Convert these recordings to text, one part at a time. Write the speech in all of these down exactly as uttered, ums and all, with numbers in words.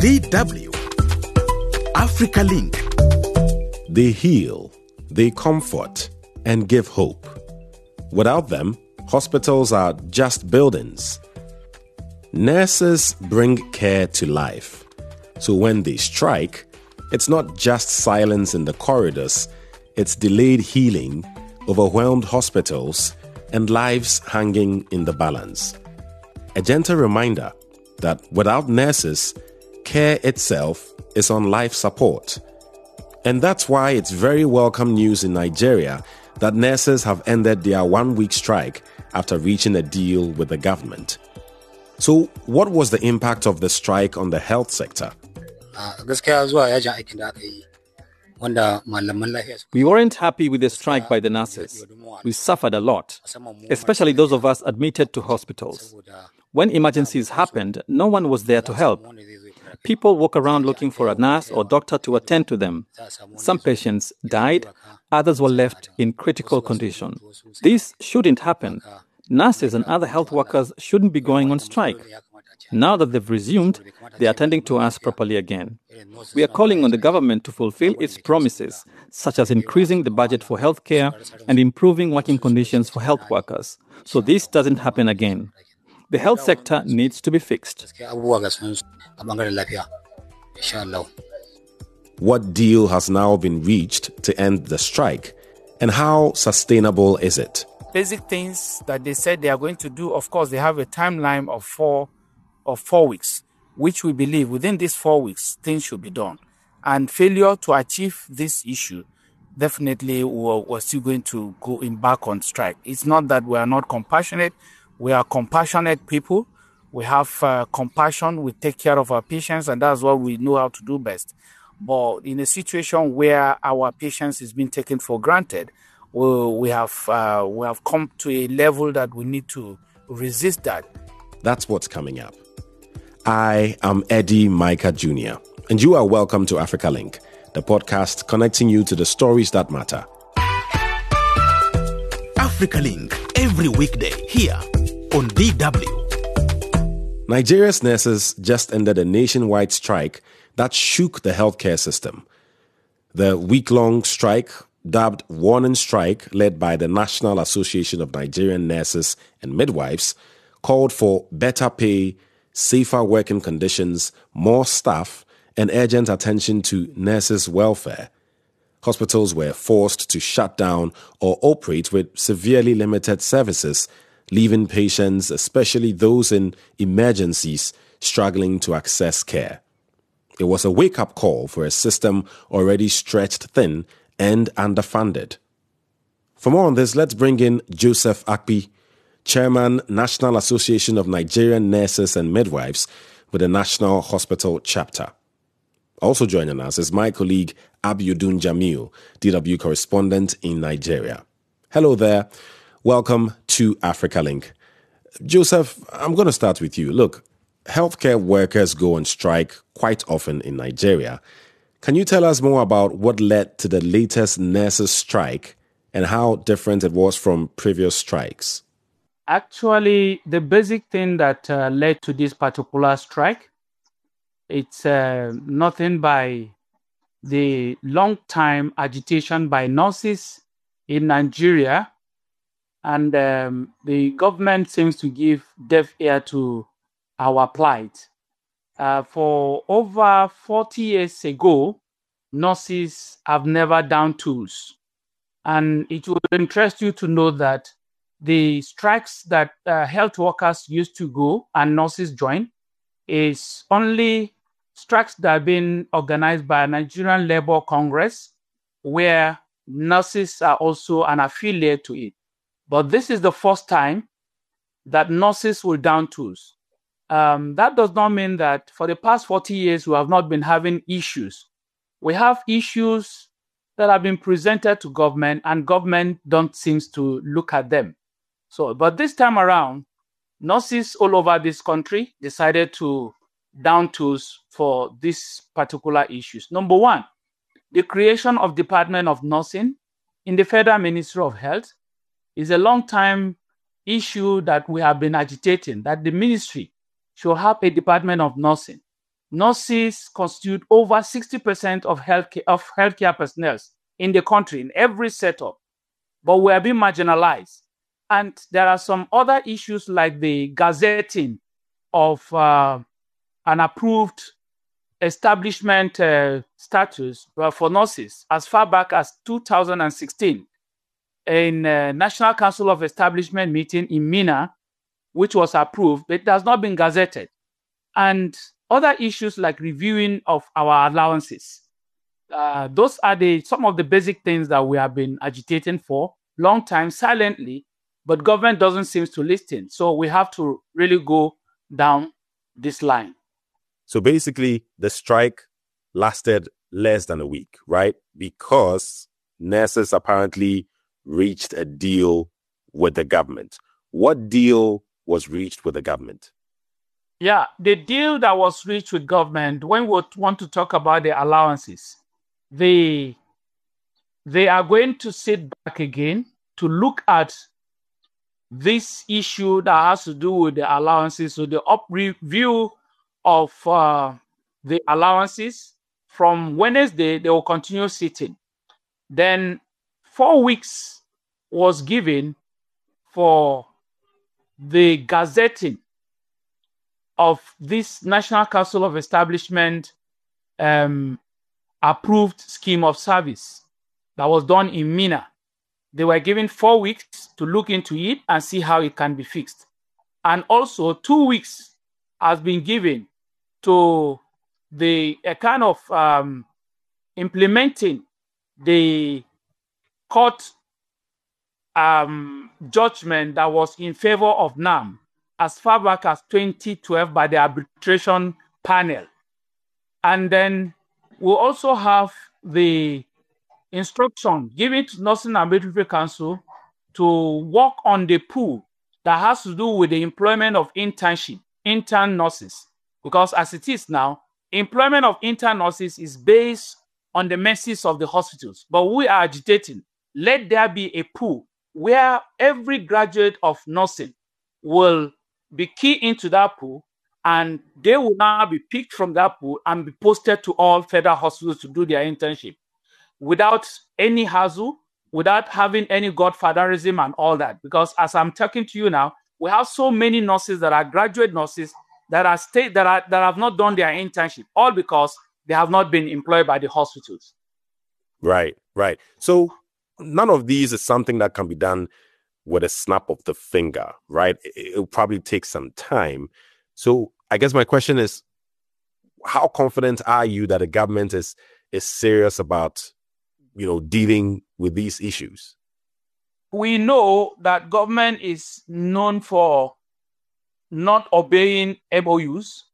D W Africa Link. They heal, they comfort, and give hope. Without them, hospitals are just buildings. Nurses bring care to life. So when they strike, it's not just silence in the corridors, it's delayed healing, overwhelmed hospitals, and lives hanging in the balance. A gentle reminder that without nurses, care itself is on life support. And that's why it's very welcome news in Nigeria that nurses have ended their one-week strike after reaching a deal with the government. So, what was the impact of the strike on the health sector? We weren't happy with the strike by the nurses. We suffered a lot, especially those of us admitted to hospitals. When emergencies happened, no one was there to help. People walk around looking for a nurse or doctor to attend to them. Some patients died, others were left in critical condition. This shouldn't happen. Nurses and other health workers shouldn't be going on strike. Now that they've resumed, they are attending to us properly again. We are calling on the government to fulfill its promises, such as increasing the budget for healthcare and improving working conditions for health workers, so this doesn't happen again. The health sector needs to be fixed. What deal has now been reached to end the strike, and how sustainable is it? Basic things that they said they are going to do, of course, they have a timeline of four of four weeks, which we believe within these four weeks, things should be done. And failure to achieve this issue, definitely we're, we're still going to go embark on strike. It's not that we are not compassionate. We are compassionate people. We have uh, compassion. We take care of our patients, and that's what we know how to do best. But in a situation where our patients is being taken for granted, we, we have uh, we have come to a level that we need to resist that. That's what's coming up. I am Eddie Micah Junior, and you are welcome to Africa Link, the podcast connecting you to the stories that matter. Africa Link, every weekday here on D W. Nigeria's nurses just ended a nationwide strike that shook the healthcare system. The week-long strike, dubbed Warning Strike, led by the National Association of Nigerian Nurses and Midwives, called for better pay, safer working conditions, more staff, and urgent attention to nurses' welfare. Hospitals were forced to shut down or operate with severely limited services, leaving patients, especially those in emergencies, struggling to access care. It was a wake-up call for a system already stretched thin and underfunded. For more on this, let's bring in Joseph Akpi, Chairman, National Association of Nigerian Nurses and Midwives with the National Hospital Chapter. Also joining us is my colleague Abiodun Jamil, D W correspondent in Nigeria. Hello there. Welcome to Africa Link. Joseph, I'm going to start with you. Look, healthcare workers go on strike quite often in Nigeria. Can you tell us more about what led to the latest nurses' strike and how different it was from previous strikes? Actually, the basic thing that uh, led to this particular strike, it's uh, nothing by the long-time agitation by nurses in Nigeria, and um, the government seems to give deaf ear to our plight. Uh, for over forty years ago, nurses have never done tools. And it would interest you to know that the strikes that uh, health workers used to go and nurses join is only strikes that have been organized by Nigerian Labour Congress, where nurses are also an affiliate to it. But this is the first time that nurses will down tools. Um, that does not mean that for the past forty years, we have not been having issues. We have issues that have been presented to government, and government don't seem to look at them. So, but this time around, nurses all over this country decided to down tools for these particular issues. Number one, the creation of Department of Nursing in the Federal Ministry of Health is a long-time issue that we have been agitating, that the ministry should have a Department of Nursing. nurses constitute over sixty percent of healthcare, of healthcare personnel in the country, in every setup. But we are being marginalized. And there are some other issues like the gazetting of uh, an approved establishment uh, status for nurses as far back as two thousand sixteen in uh, National Council of Establishment meeting in Minna, which was approved, but it has not been gazetted. And other issues like reviewing of our allowances. Uh, those are the some of the basic things that we have been agitating for long time silently, but government doesn't seem to listen. So we have to really go down this line. So basically, the strike lasted less than a week, right? Because nurses apparently reached a deal with the government. What deal was reached with the government? Yeah, the deal that was reached with government, when we want to talk about the allowances, they, they are going to sit back again to look at this issue that has to do with the allowances. So the up review of uh, the allowances from Wednesday, they will continue sitting. Then four weeks was given for the gazetting of this National Council of Establishment um, approved scheme of service that was done in Minna. They were given four weeks to look into it and see how it can be fixed. And also two weeks has been given to the a kind of um, implementing the court um, judgment that was in favor of N A M as far back as twenty twelve by the arbitration panel. And then we'll also have the instruction given to Nursing and Midwifery Council to work on the pool that has to do with the employment of internship, intern nurses. Because as it is now, employment of intern nurses is based on the mercies of the hospitals. But we are agitating, let there be a pool where every graduate of nursing will be key into that pool, and they will now be picked from that pool and be posted to all federal hospitals to do their internship without any hassle, without having any godfatherism and all that. Because as I'm talking to you now, we have so many nurses that are graduate nurses that are state that are that have not done their internship, all because they have not been employed by the hospitals. Right, right. So none of these is something that can be done with a snap of the finger, right? It'll probably take some time. So I guess my question is, how confident are you that the government is is serious about, you know, dealing with these issues? We know that government is known for not obeying M O Us,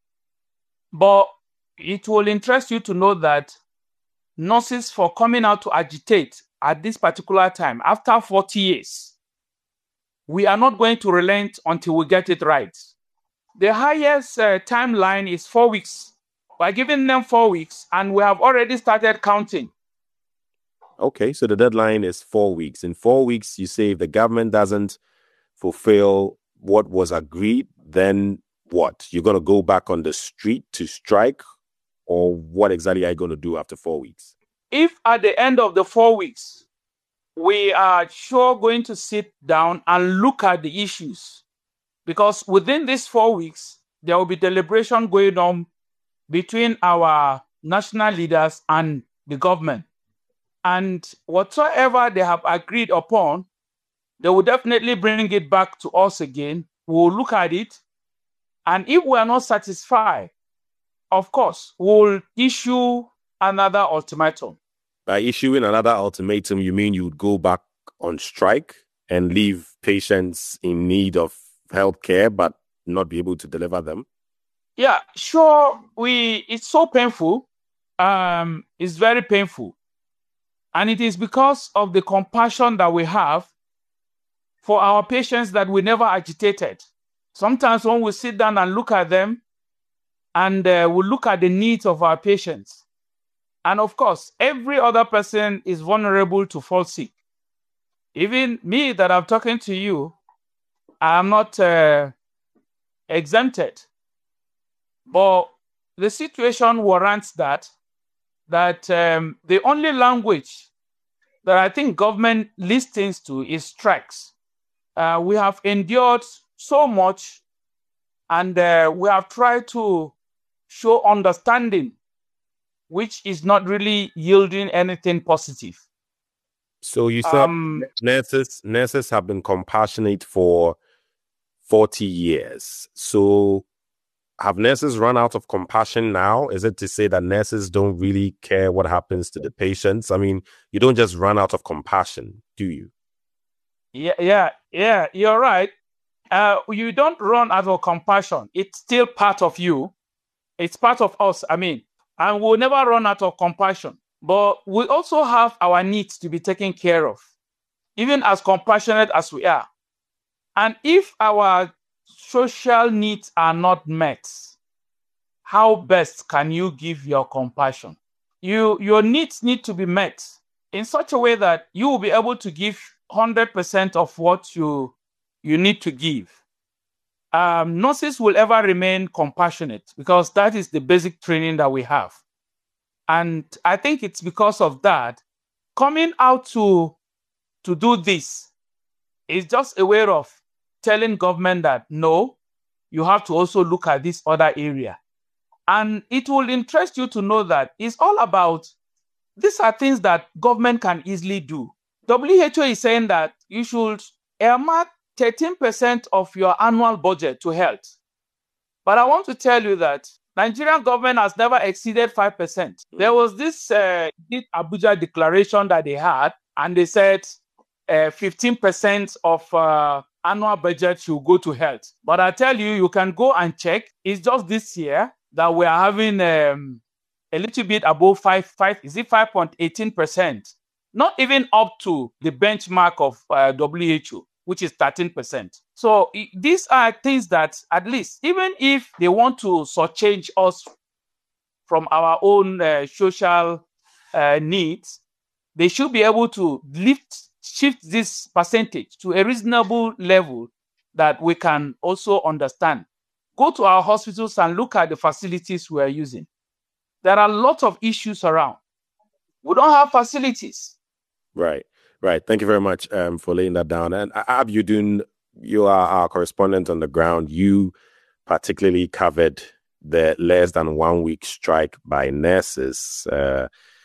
but it will interest you to know that nurses, for coming out to agitate at this particular time, after forty years, we are not going to relent until we get it right. The highest uh, timeline is four weeks. We're giving them four weeks, and we have already started counting. Okay, so the deadline is four weeks. In four weeks, you say if the government doesn't fulfill what was agreed, then what? You're going to go back on the street to strike? Or what exactly are you going to do after four weeks? If at the end of the four weeks, we are sure going to sit down and look at the issues, because within these four weeks, there will be deliberation going on between our national leaders and the government. And whatsoever they have agreed upon, they will definitely bring it back to us again. We'll look at it. And if we are not satisfied, of course, we'll issue another ultimatum. By issuing another ultimatum, you mean you would go back on strike and leave patients in need of health care but not be able to deliver them? Yeah, sure. We it's so painful. Um, it's very painful. And it is because of the compassion that we have for our patients that we never agitated. Sometimes when we sit down and look at them, and uh, we look at the needs of our patients, and of course, every other person is vulnerable to fall sick. Even me that I'm talking to you, I am not uh, exempted. But the situation warrants that, that um, the only language that I think government listens to is strikes. Uh, we have endured so much, and uh, we have tried to show understanding, which is not really yielding anything positive. So you said um, nurses, nurses have been compassionate for forty years. So have nurses run out of compassion now? Is it to say that nurses don't really care what happens to the patients? I mean, you don't just run out of compassion, do you? Yeah, yeah, yeah, you're right. Uh, you don't run out of compassion. It's still part of you. It's part of us, I mean, and we'll never run out of compassion. But we also have our needs to be taken care of, even as compassionate as we are. And if our social needs are not met, how best can you give your compassion? You, your needs need to be met in such a way that you will be able to give one hundred percent of what you, you need to give. Um, nurses will ever remain compassionate because that is the basic training that we have. And I think it's because of that, coming out to, to do this is just a way of telling government that, no, you have to also look at this other area. And it will interest you to know that it's all about, these are things that government can easily do. W H O is saying that you should earmark thirteen percent of your annual budget to health. But I want to tell you that Nigerian government has never exceeded five percent. There was this uh, Abuja declaration that they had, and they said uh, fifteen percent of uh, annual budget should go to health. But I tell you, you can go and check. It's just this year that we are having um, a little bit above five, five, is it five point one eight percent? Not even up to the benchmark of uh, W H O, which is thirteen percent. So I- these are things that, at least, even if they want to surcharge us from our own uh, social uh, needs, they should be able to lift, shift this percentage to a reasonable level that we can also understand. Go to our hospitals and look at the facilities we are using. There are a lot of issues around. We don't have facilities. Right, right. Thank you very much um, for laying that down. And Abiodun, you are our correspondent on the ground. You particularly covered the less than one week strike by nurses. Uh,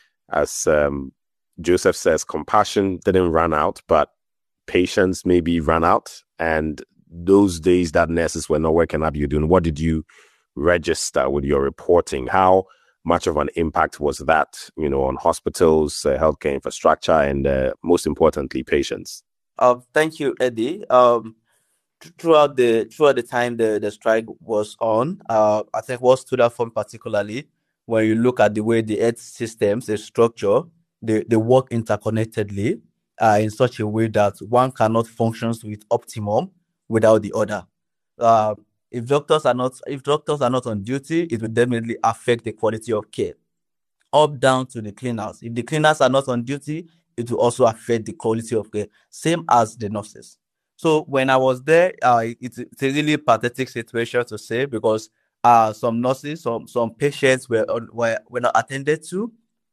as um, Joseph says, compassion didn't run out, but patience maybe ran out. And those days that nurses were not working, Abiodun, what did you register with your reporting? How much of an impact was that, you know, on hospitals, uh, healthcare infrastructure, and uh, most importantly, patients? Uh, thank you, Eddie. Um, th- throughout the throughout the time the, the strike was on, uh, I think what stood out for me particularly, when you look at the way the health systems, the structure, they, they work interconnectedly uh, in such a way that one cannot function with optimum without the other. Uh, if doctors are not if doctors are not on duty, it will definitely affect the quality of care. Up down to the cleaners. If the cleaners are not on duty, it will also affect the quality of care. Same as the nurses. So when I was there, uh, it's, it's a really pathetic situation to say, because uh, some nurses, some some patients were were, were not attended to.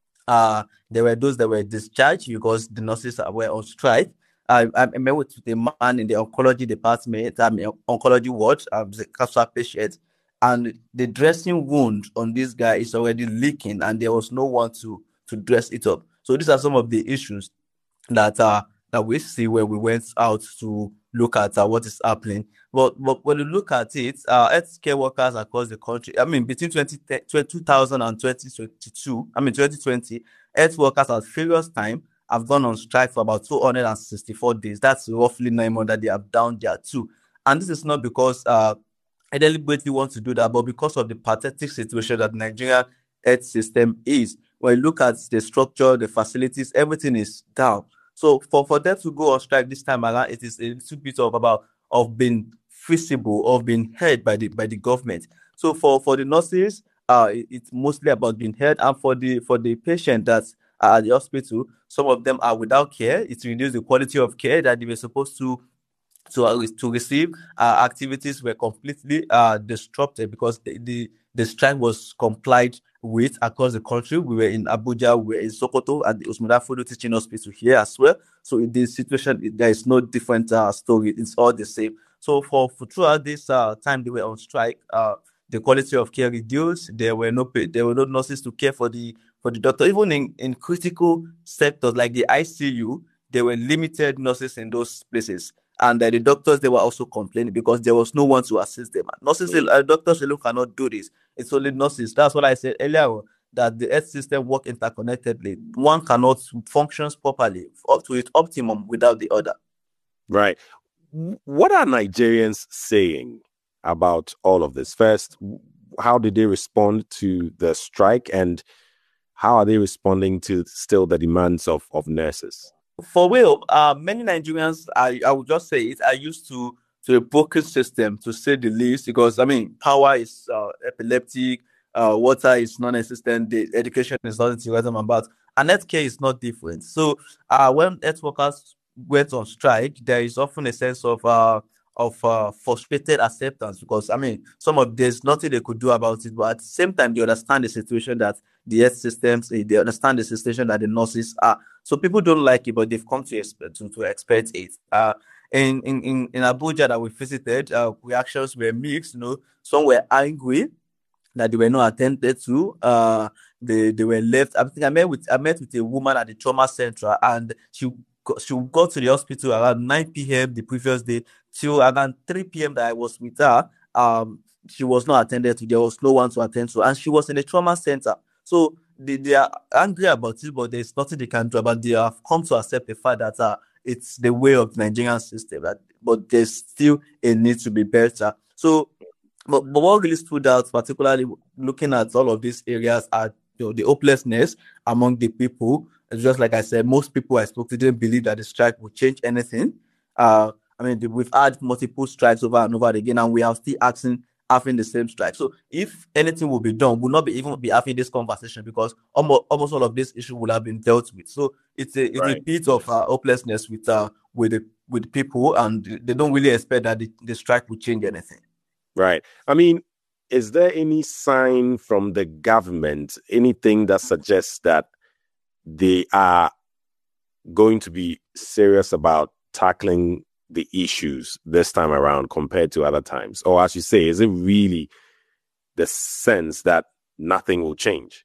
Uh, there were those that were discharged because the nurses were on strike. I, I met with a man in the oncology department, I mean, oncology ward, um, the cancer patient, and the dressing wound on this guy is already leaking, and there was no one to to dress it up. So these are some of the issues that uh that we see when we went out to look at uh, what is happening. But, but when you look at it, uh, healthcare workers across the country, I mean, between two thousand and twenty twenty-two, I mean, twenty twenty, health workers at various times have gone on strike for about two hundred sixty-four days. That's roughly nine months that they have down there too. And this is not because uh, I deliberately want to do that, but because of the pathetic situation that Nigerian health system is. When you look at the structure, the facilities, everything is down. So for, for them to go on strike this time around, it is a little bit of about of being feasible, of being heard by the by the government. So for, for the nurses, uh, it, it's mostly about being heard, and for the for the patient that's at the hospital, some of them are without care. It reduces the quality of care that they were supposed to to uh, to receive uh, activities were completely uh, disrupted because the, the the strike was complied with across the country. We were in Abuja, we were in Sokoto, and the Usman Fodo Teaching Hospital here as well. So in this situation, there is no different uh, story. It's all the same. So for, for throughout this uh, time they were on strike, uh, the quality of care reduced. There were no there were no nurses to care for the for the doctor. Even in, in critical sectors like the I C U, there were limited nurses in those places. And uh, the doctors, they were also complaining because there was no one to assist them. Nurses, uh, doctors alone cannot do this. It's only nurses. That's what I said earlier, that the health system work interconnectedly. One cannot function properly up to its optimum without the other. Right. What are Nigerians saying about all of this? First, how did they respond to the strike, and how are they responding to still the demands of, of nurses? For real, uh, many Nigerians, I, I would just say it, are used to, to a broken system, to say the least, because, I mean, power is uh, epileptic, uh, water is non-existent, the education is nothing to write them about, and healthcare is not different. So uh, when health workers went on strike, there is often a sense of uh, of uh, frustrated acceptance because, I mean, some of there's nothing they could do about it, but at the same time, they understand the situation that the health systems, they understand the situation that the nurses are. So people don't like it, but they've come to expect to, to expect it. Uh, in, in, in, in Abuja that we visited, uh, reactions were mixed. You know, some were angry that they were not attended to. Uh, they they were left. I think I met with I met with a woman at the trauma center, and she she got to the hospital around nine p.m. the previous day till around three p.m. that I was with her. Um, she was not attended to. There was no one to attend to, and she was in the trauma center. So they, they are angry about it, but there's nothing they can do about it. They have come to accept the fact that uh, it's the way of the Nigerian system, that, but there's still a need to be better. So, but, but what really stood out, particularly looking at all of these areas, are you know, the hopelessness among the people. Just like I said, most people I spoke to didn't believe that the strike would change anything. Uh, I mean, we've had multiple strikes over and over again, and we are still asking having the same strike. So if anything will be done, we'll not be even be having this conversation because almost, almost all of this issue will have been dealt with. So it's a it's right. a bit of uh, hopelessness with uh with the with people, and they don't really expect that the, the strike will change anything. Right. I mean, is there any sign from the government, anything that suggests that they are going to be serious about tackling the issues this time around compared to other times? Or as you say, is it really the sense that nothing will change?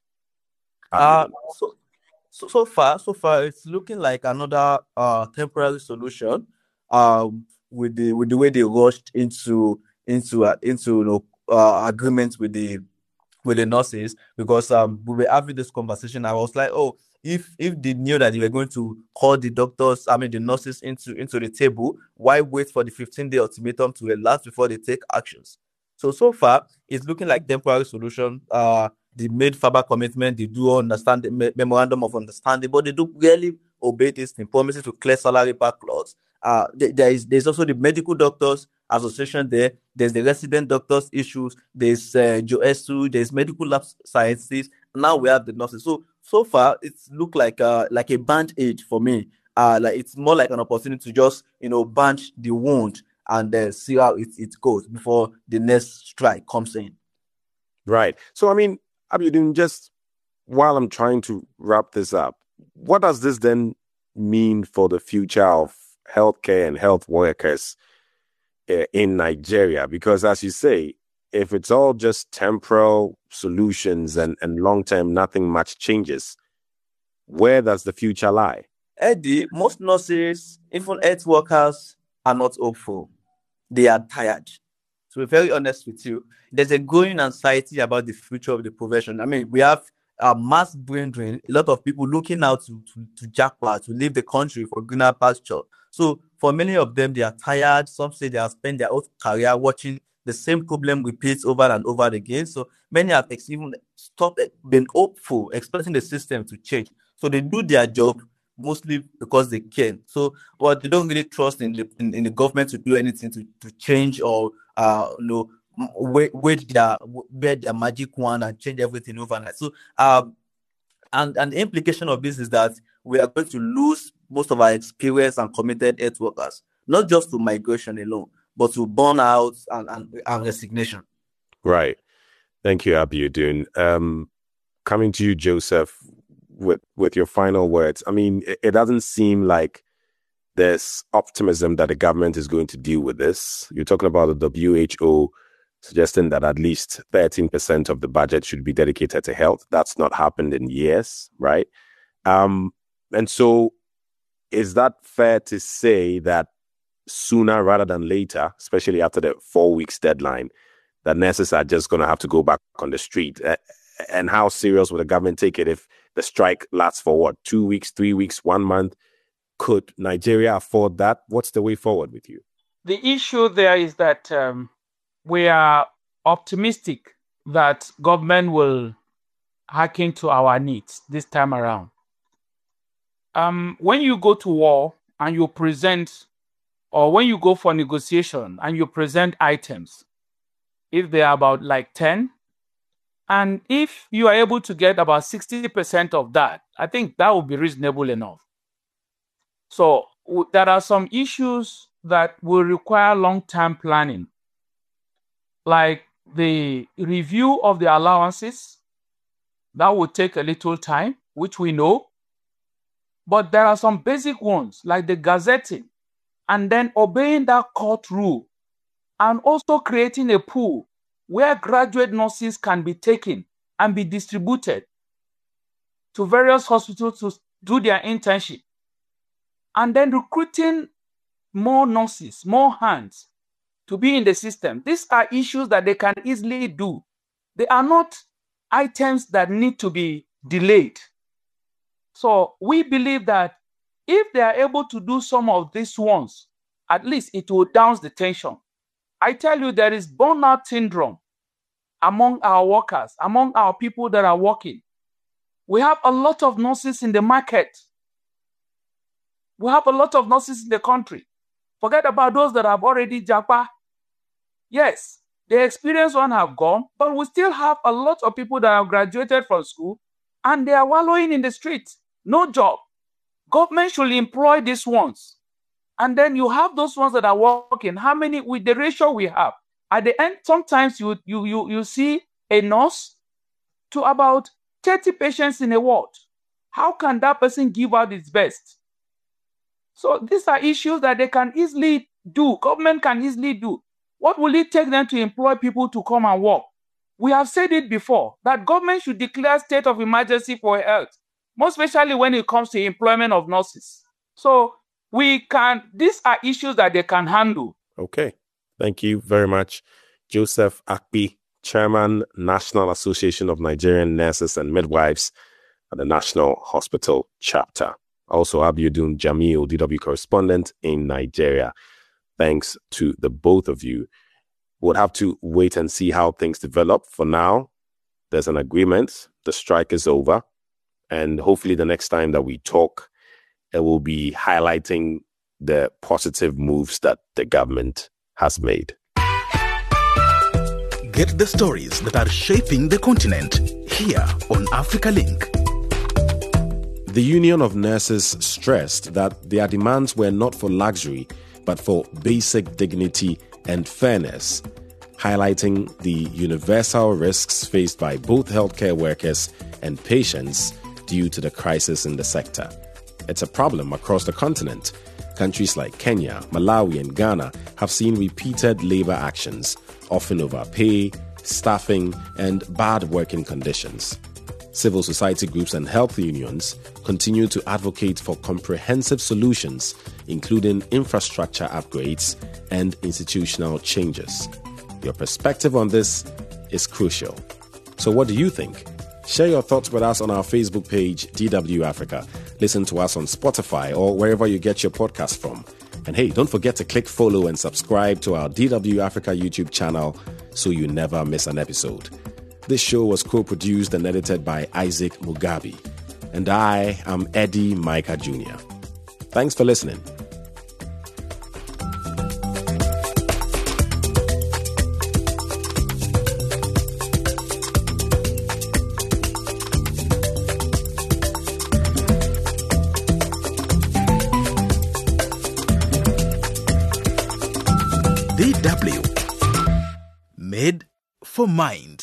Uh, so, so, so far, so far, it's looking like another uh, temporary solution um, with the with the way they rushed into into uh, into you know, uh, agreements with the with the nurses, because um, we were having this conversation. I was like, oh, If if they knew that they were going to call the doctors, I mean the nurses into, into the table, why wait for the fifteen-day ultimatum to elapse before they take actions? So, so far, it's looking like temporary solution. Uh, they made verbal commitment, they do understand the me- memorandum of understanding, but they do really obey this thing, promises to clear salary back clause. Uh, there is there's also the medical doctors association there. There's the resident doctors issues. There's uh, Joesu. There's medical lab sciences. Now we have the nurses. So so far it's looked like uh like a band-aid for me. Uh, like it's more like an opportunity to just you know bandage the wound and then uh, see how it, it goes before the next strike comes in. Right. So I mean, Abiodun, just while I'm trying to wrap this up, what does this then mean for the future of healthcare and health workers uh, in Nigeria? Because as you say, if it's all just temporal solutions and, and long-term, nothing much changes, where does the future lie? Eddie, most nurses, even health workers, are not hopeful. They are tired. To be very honest with you, there's a growing anxiety about the future of the profession. I mean, we have a mass brain drain, a lot of people looking out to, to, to jackpot, to leave the country for greener pasture. So for many of them, they are tired. Some say they have spent their whole career watching the same problem repeats over and over again. So many have even stopped being hopeful, expecting the system to change. So they do their job mostly because they can. So, but they don't really trust in the in, in the government to do anything to, to change or uh you know wait wait their wait their magic wand and change everything overnight. So um and and the implication of this is that we are going to lose most of our experienced and committed health workers not just to migration alone, but to burnout and, and, and resignation. Right. Thank you, Abiodun. Um, coming to you, Joseph, with, with your final words. I mean, it, it doesn't seem like there's optimism that the government is going to deal with this. You're talking about the W H O suggesting that at least thirteen percent of the budget should be dedicated to health. That's not happened in years, right? Um, and so is that fair to say that sooner rather than later, especially after the four weeks deadline, that nurses are just going to have to go back on the street? Uh, and how serious will the government take it if the strike lasts for what, two weeks, three weeks, one month? Could Nigeria afford that? What's the way forward with you? The issue there is that um, we are optimistic that government will hearken to our needs this time around. Um, when you go to war and you present, or when you go for negotiation and you present items, if they are about like ten, and if you are able to get about sixty percent of that, I think that would be reasonable enough. So w- there are some issues that will require long-term planning, like the review of the allowances. That will take a little time, which we know. But there are some basic ones, like the gazetting, and then obeying that court rule, and also creating a pool where graduate nurses can be taken and be distributed to various hospitals to do their internship. And then recruiting more nurses, more hands to be in the system. These are issues that they can easily do. They are not items that need to be delayed. So we believe that if they are able to do some of these ones, at least it will down the tension. I tell you, there is burnout syndrome among our workers, among our people that are working. We have a lot of nurses in the market. We have a lot of nurses in the country. Forget about those that have already japa. Yes, the experienced ones have gone, but we still have a lot of people that have graduated from school and they are wallowing in the streets. No job. Government should employ these ones. And then you have those ones that are working. How many, with the ratio we have? At the end, sometimes you, you, you, you see a nurse to about thirty patients in a ward. How can that person give out its best? So these are issues that they can easily do. Government can easily do. What will it take them to employ people to come and work? We have said it before, that government should declare state of emergency for health, most especially when it comes to employment of nurses. So we can, these are issues that they can handle. Okay. Thank you very much. Joseph Akpi, Chairman, National Association of Nigerian Nurses and Midwives at the National Hospital Chapter. Also, Abiodun Jamil, D W correspondent in Nigeria. Thanks to the both of you. We'll have to wait and see how things develop. For now, there's an agreement. The strike is over. And hopefully the next time that we talk, it will be highlighting the positive moves that the government has made. Get the stories that are shaping the continent here on Africa Link. The Union of Nurses stressed that their demands were not for luxury, but for basic dignity and fairness, highlighting the universal risks faced by both healthcare workers and patients due to the crisis in the sector. It's a problem across the continent. Countries like Kenya, Malawi, and Ghana have seen repeated labor actions, often over pay, staffing, and bad working conditions. Civil society groups and health unions continue to advocate for comprehensive solutions, including infrastructure upgrades and institutional changes. Your perspective on this is crucial. So what do you think? Share your thoughts with us on our Facebook page, D W Africa. Listen to us on Spotify or wherever you get your podcast from. And hey, don't forget to click follow and subscribe to our D W Africa YouTube channel so you never miss an episode. This show was co-produced and edited by Isaac Mugabe. And I am Eddie Micah Junior Thanks for listening. for mind.